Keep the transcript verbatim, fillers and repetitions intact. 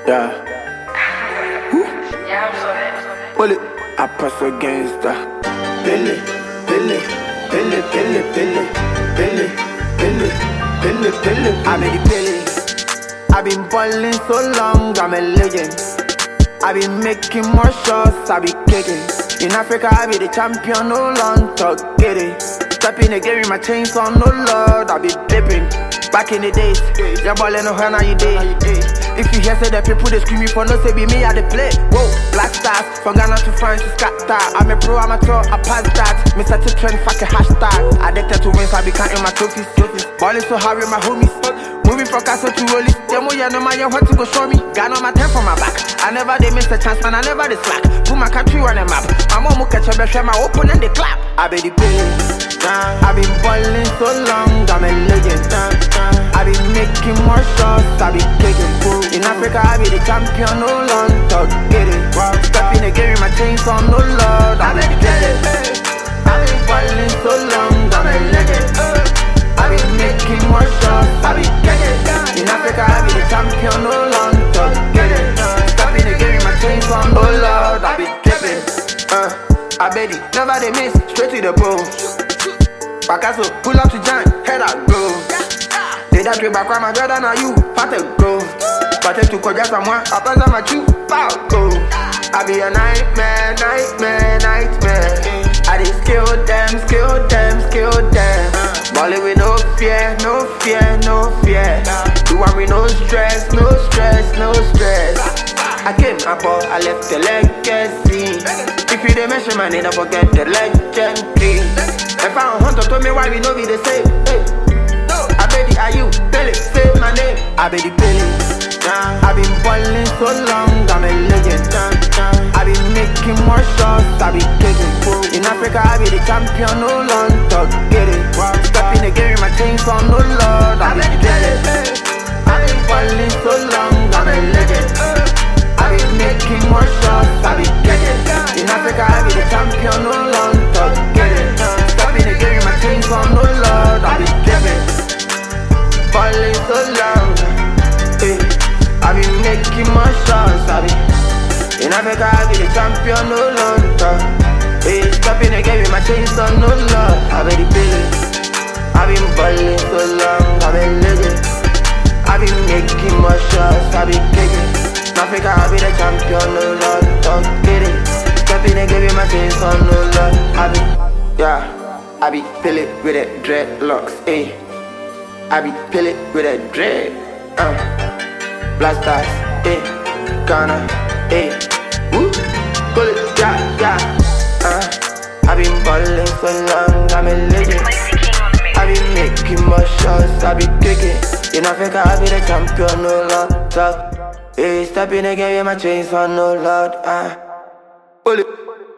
Yeah. Pull it, I press against the Billy, Billy, Billy, Billy, Billy, Billy, Billy, Billy, Billy. I made the Billy. I've been balling so long, I'm a legend. I've been making more shots, I be kicking. In Africa, I be the champion, no long talk, get it. Stepping the game with my chains on, no lord, I be dipping. Back in the days, you're balling no how now you day. If you hear say that people they screaming for no say be me I they play. Whoa, black stars from Ghana to France to scatter. I'm a pro amateur, I pass that. Me set a trend, fuck a hashtag. Addicted to wins, I be counting my trophies. Balling so hard with my homies. Moving from castle to rollies. Them way I know my what to go show me. Got on my ten from my back. I never they miss a chance, man. I never they slack. Put my country on the map. My mom will catch a best my open and they clap. I be the billy. I've been balling so long, I'm a legend. I've been making more shots, I be kicking. In Africa, I be the champion, no long talk, get it. Stepping the game with my chains on, no lord, I be the billy. I've been balling so long, I'm a legend. I've been making more shots, I be kicking. In Africa, I be the champion, no long talk, get it. Stepping the game with my chains on, no lord, I be dipping. Uh, I bet it, never they miss, straight to the bone. Bakaso, pull up to giant, head out, go. They that way back, my brother, now you, pattern, go. Pattern to Koja, someone, I pass on my chew, pow, go. I be a nightmare, nightmare, nightmare. I just kill them, kill them, kill them. Balling with no fear, no fear, no fear. Do one with no stress, no stress, no stress. I came, I bought, I left the legacy. If you didn't mention my name, don't forget the legendary. If I don't hunt, told me why we know be the same. Hey. I bet the are you, Billy, say my name. I bet the Billy. I've been balling so long, I'm a legend. I've been making more shots, I be kicking. In Africa, I be the champion, no long talk, get it. Stepping the game with my chains on, no lord, I be the Billy. I've been balling so long, I'm a legend. I've been making more shots, I be kicking. In Africa, I be the champion, no long talk, get it. Stepping the game with my chains on, no lord, I be giving. Balling so long, eh. I be making more shots, I be. In Africa, I be the champion, no long talk. Eh, stepping the game with my chains on, no lord, I be the Billy. I been balling so long, I be legend. I be making more shots, I be kicking. In Africa, I be the champion, no lord, talk, get it. Stepping the game with my chains on, no lord, I be, yeah. I be Billy with the dreadlocks, eh. I be Billy with the dread, uh. Blasters, eh. Ghana, eh. Woo, pull it, yeah, yeah, uh. I been balling so long, I'm a legend. I be making more shots, I be kicking. In Africa, I be the champion, no lord, talk. Eh, stepping again with my chains on, no lord, uh. Pull it.